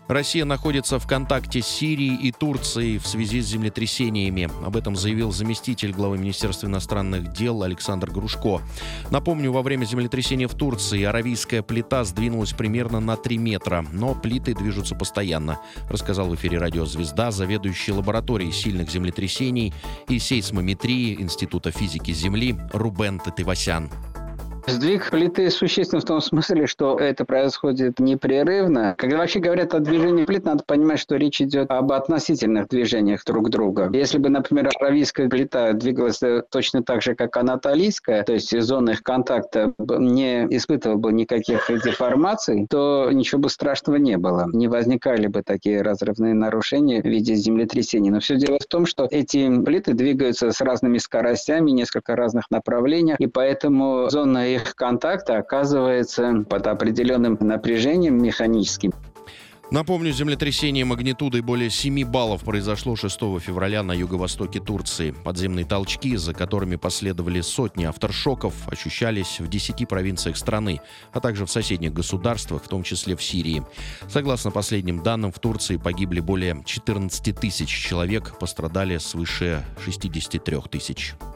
Россия находится в контакте с Сирией и Турцией в связи с землетрясениями. Об этом заявил заместитель главы Министерства иностранных дел Александр Грушко. Напомню, во время землетрясения в Турции аравийская плита сдвинулась примерно на 3 метра, но плиты движутся постоянно, рассказал в эфире радио «Звезда» заведующий лабораторией сильных землетрясений и сейсмометрии Института физики Земли Рубен Татевасян. Сдвиг плиты существенно в том смысле, что это происходит непрерывно. Когда вообще говорят о движении плит, надо понимать, что речь идет об относительных движениях друг друга. Если бы, например, аравийская плита двигалась точно так же, как анатолийская, то есть зона их контакта не испытывала бы никаких деформаций, то ничего бы страшного не было. Не возникали бы такие разрывные нарушения в виде землетрясений. Но все дело в том, что эти плиты двигаются с разными скоростями, несколько разных направлениях, и поэтому зона их контакта оказывается под определенным напряжением механическим. Напомню, землетрясение магнитудой более 7 баллов произошло 6 февраля на юго-востоке Турции. Подземные толчки, за которыми последовали сотни авторшоков, ощущались в 10 провинциях страны, а также в соседних государствах, в том числе в Сирии. Согласно последним данным, в Турции погибли более 14 тысяч человек, пострадали свыше 63 тысяч.